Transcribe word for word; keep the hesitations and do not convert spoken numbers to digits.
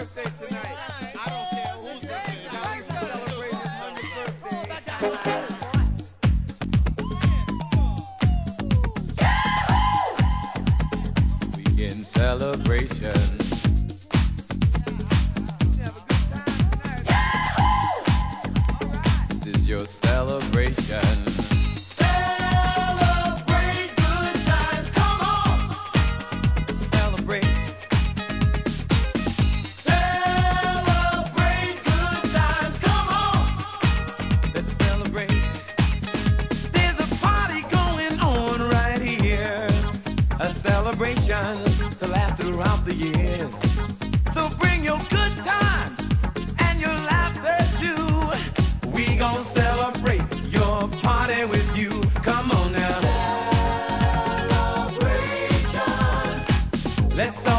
birthday tonight. I don't care whose birthday. Now we celebrate his hundredth birthday. Weekend celebration. This is your celebration. Celebrate good times, come on. Celebrate. Celebrate good times, come on. Let's celebrate. There's a party going on right here. A celebration to last throughout the years. So bring your good times and your laughter too. We gon' celebrate your party with you. Come on now. Celebration. Let's